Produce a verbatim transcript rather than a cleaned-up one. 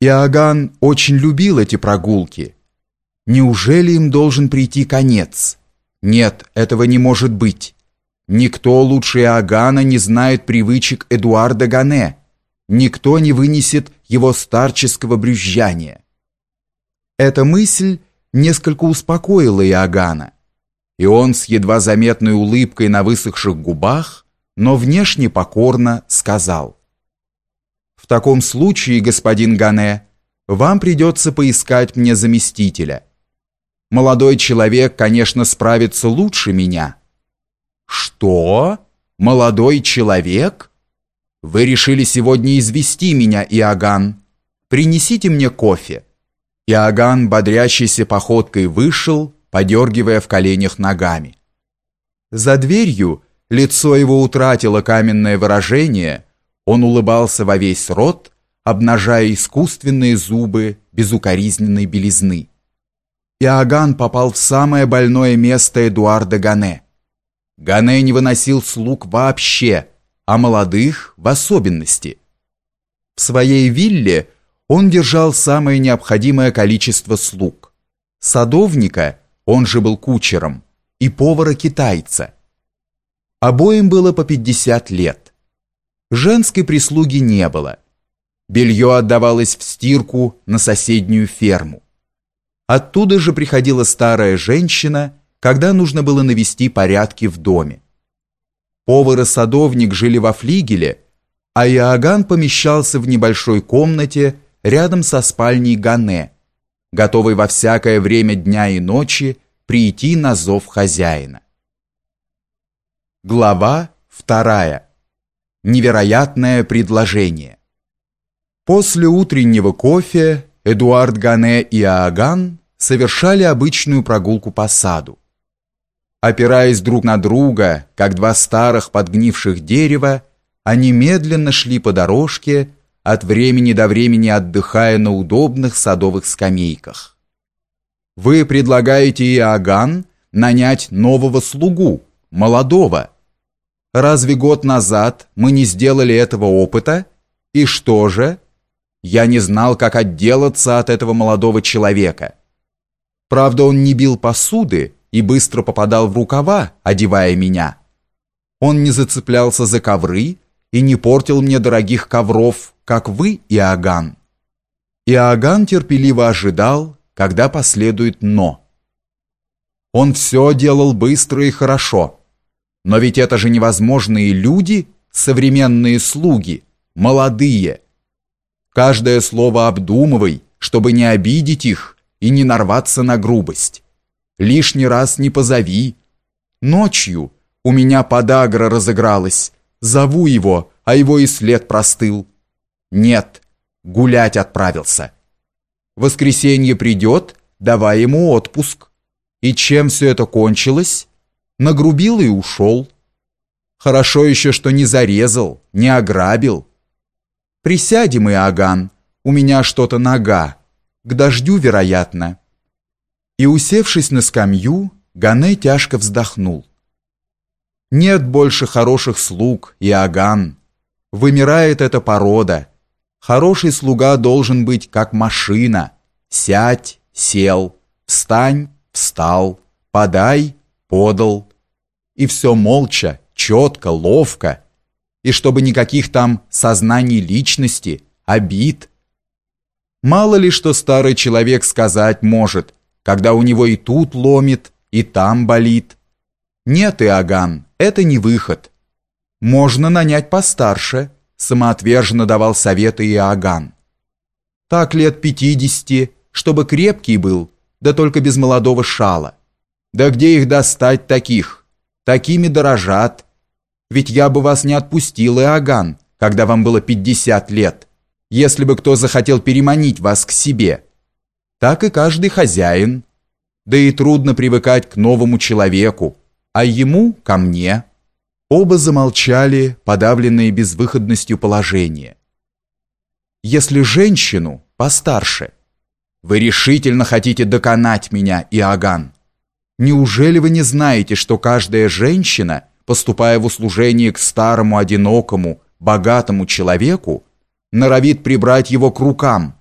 Иоганн очень любил эти прогулки. Неужели им должен прийти конец? Нет, этого не может быть. Никто лучше Иоганна не знает привычек Эдуарда Гане. Никто не вынесет его старческого брюзжания. Эта мысль несколько успокоила Иоганна, и он с едва заметной улыбкой на высохших губах, но внешне покорно сказал: «В таком случае, господин Гане, вам придется поискать мне заместителя. Молодой человек, конечно, справится лучше меня». «Что? Молодой человек? Вы решили сегодня извести меня, Иоганн. Принесите мне кофе». Иоганн, бодрящейся походкой, вышел, подергивая в коленях ногами. За дверью лицо его утратило каменное выражение, он улыбался во весь рот, обнажая искусственные зубы безукоризненной белизны. Иоганн попал в самое больное место Эдуарда Гане. Гане не выносил слуг вообще, а молодых в особенности. В своей вилле он держал самое необходимое количество слуг: садовника, он же был кучером, и повара-китайца. Обоим было по пятьдесят лет. Женской прислуги не было. Белье отдавалось в стирку на соседнюю ферму. Оттуда же приходила старая женщина, когда нужно было навести порядки в доме. Повар и садовник жили во флигеле, а Иоганн помещался в небольшой комнате рядом со спальней Гане, готовый во всякое время дня и ночи прийти на зов хозяина. Глава вторая. Невероятное предложение. После утреннего кофе Эдуард Гане и Иоганн совершали обычную прогулку по саду. Опираясь друг на друга, как два старых подгнивших дерева, они медленно шли по дорожке, от времени до времени отдыхая на удобных садовых скамейках. Вы предлагаете, Иоганн, нанять нового слугу, молодого. Разве год назад мы не сделали этого опыта? И что же? Я не знал, как отделаться от этого молодого человека. Правда, он не бил посуды и быстро попадал в рукава, одевая меня. Он не зацеплялся за ковры и не портил мне дорогих ковров, как вы, Иоганн. Иоганн терпеливо ожидал, когда последует «но». Он все делал быстро и хорошо. Но ведь это же невозможные люди, современные слуги, молодые. Каждое слово обдумывай, чтобы не обидеть их и не нарваться на грубость. Лишний раз не позови. Ночью у меня подагра разыгралась. Зову его, а его и след простыл. Нет, гулять отправился. Воскресенье придет, давай ему отпуск. И чем все это кончилось? Нагрубил и ушел. Хорошо еще, что не зарезал, не ограбил. Присядем, Иоганн, у меня что-то нога, к дождю, вероятно. И, усевшись на скамью, Гане тяжко вздохнул. Нет больше хороших слуг, Иоганн. Вымирает эта порода. Хороший слуга должен быть как машина. Сядь, сел, встань, встал, подай, подал. И все молча, четко, ловко. И чтобы никаких там сознаний личности, обид. Мало ли что старый человек сказать может, когда у него и тут ломит, и там болит. Нет, Иоганн, это не выход. Можно нанять постарше, самоотверженно давал советы Иоганн. Так лет пятидесяти, чтобы крепкий был, да только без молодого шала. Да где их достать таких? Такими дорожат. Ведь я бы вас не отпустил, Иоганн, когда вам было пятьдесят лет, если бы кто захотел переманить вас к себе. Так и каждый хозяин. Да и трудно привыкать к новому человеку, а ему ко мне. Оба замолчали, подавленные безвыходностью положения. Если женщину постарше, вы решительно хотите доконать меня, Иоганн. Неужели вы не знаете, что каждая женщина, поступая в услужение к старому, одинокому, богатому человеку, норовит прибрать его к рукам,